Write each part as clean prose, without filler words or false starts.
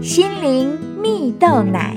心灵蜜豆奶。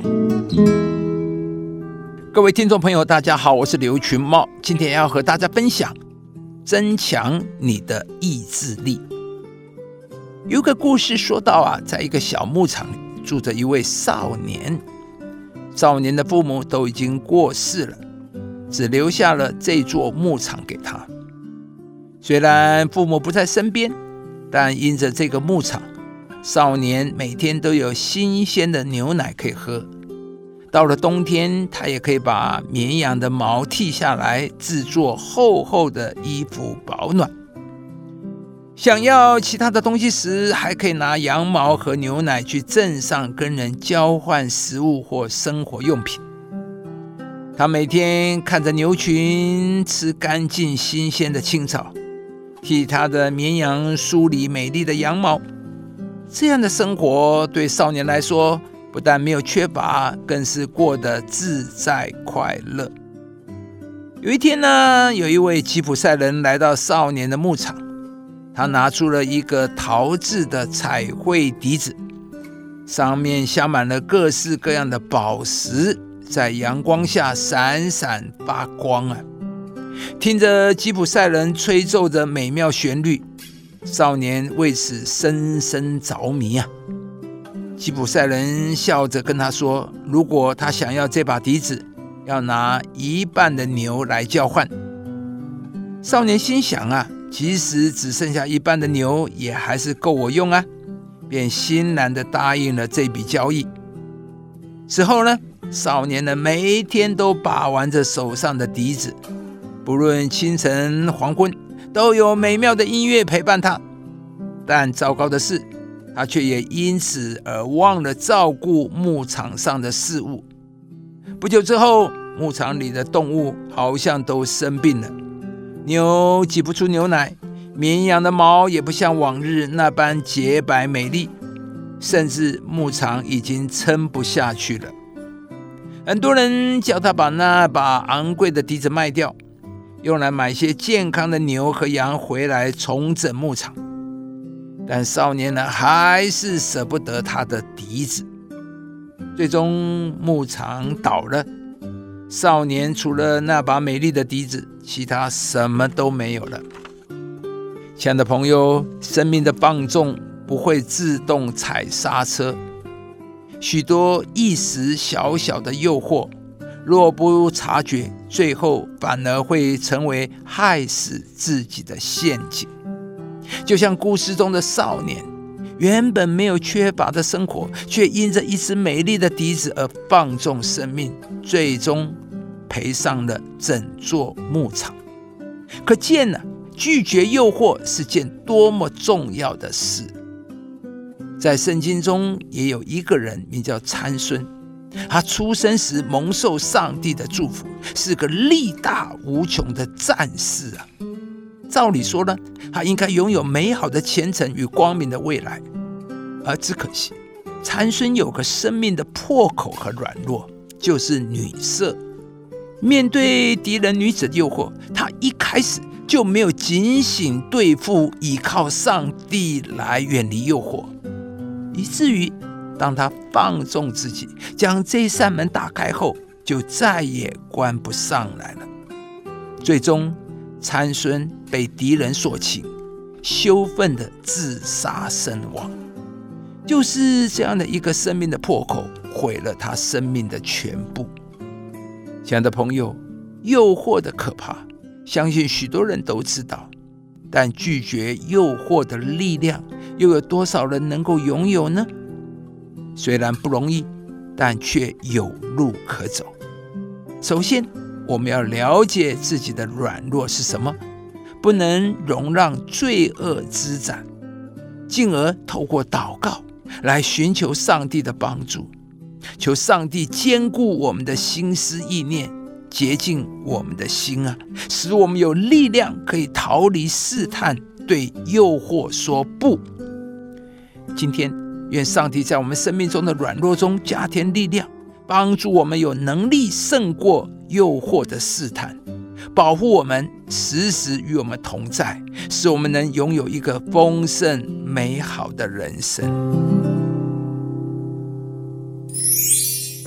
各位听众朋友大家好，我是刘群茂，今天要和大家分享增强你的意志力。有个故事说到在一个小牧场里住着一位少年，少年的父母都已经过世了，只留下了这座牧场给他。虽然父母不在身边，但因着这个牧场，少年每天都有新鲜的牛奶可以喝。到了冬天，他也可以把绵羊的毛剃下来，制作厚厚的衣服保暖。想要其他的东西时，还可以拿羊毛和牛奶去镇上跟人交换食物或生活用品。他每天看着牛群吃干净新鲜的青草，替他的绵羊梳理美丽的羊毛。这样的生活对少年来说，不但没有缺乏，更是过得自在快乐。有一天呢，有一位吉普赛人来到少年的牧场，他拿出了一个陶制的彩绘笛子，上面镶满了各式各样的宝石，在阳光下闪闪发光听着吉普赛人吹奏着美妙旋律，少年为此深深着迷吉普赛人笑着跟他说，如果他想要这把笛子，要拿一半的牛来交换。少年心想即使只剩下一半的牛，也还是够我用便欣然地答应了这笔交易。之后呢，少年每一天都把玩着手上的笛子，不论清晨黄昏，都有美妙的音乐陪伴他。但糟糕的是，他却也因此而忘了照顾牧场上的事物。不久之后，牧场里的动物好像都生病了，牛挤不出牛奶，绵羊的毛也不像往日那般洁白美丽，甚至牧场已经撑不下去了。很多人叫他把那把昂贵的笛子卖掉，用来买些健康的牛和羊回来重整牧场。但少年还是舍不得他的笛子。最终牧场倒了，少年除了那把美丽的笛子，其他什么都没有了。亲爱的朋友，生命的放纵不会自动踩刹车，许多一时小小的诱惑，若不察觉，最后反而会成为害死自己的陷阱。就像故事中的少年，原本没有缺乏的生活，却因着一支美丽的笛子而放纵生命，最终赔上了整座牧场。可见拒绝诱惑是件多么重要的事。在圣经中也有一个人名叫参孙，他出生时蒙受上帝的祝福，是个力大无穷的战士照理说呢，他应该拥有美好的前程与光明的未来，而只可惜参孙有个生命的破口和软弱，就是女色。面对敌人女子的诱惑，他一开始就没有警醒对付，依靠上帝来远离诱惑，以至于当他放纵自己，将这扇门打开后，就再也关不上来了。最终参孙被敌人所擒，羞愤的自杀身亡。就是这样的一个生命的破口，毁了他生命的全部。亲爱的朋友，诱惑的可怕，相信许多人都知道，但拒绝诱惑的力量，又有多少人能够拥有呢？虽然不容易，但却有路可走。首先，我们要了解自己的软弱是什么，不能容让罪恶滋长，进而透过祷告来寻求上帝的帮助，求上帝坚固我们的心思意念，洁净我们的心使我们有力量可以逃离试探，对诱惑说不。今天愿上帝在我们生命中的软弱中加添力量，帮助我们有能力胜过诱惑的试探，保护我们，时时与我们同在，使我们能拥有一个丰盛美好的人生。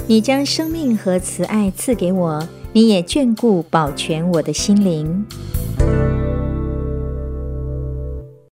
你将生命和慈爱赐给我，你也眷顾保全我的心灵。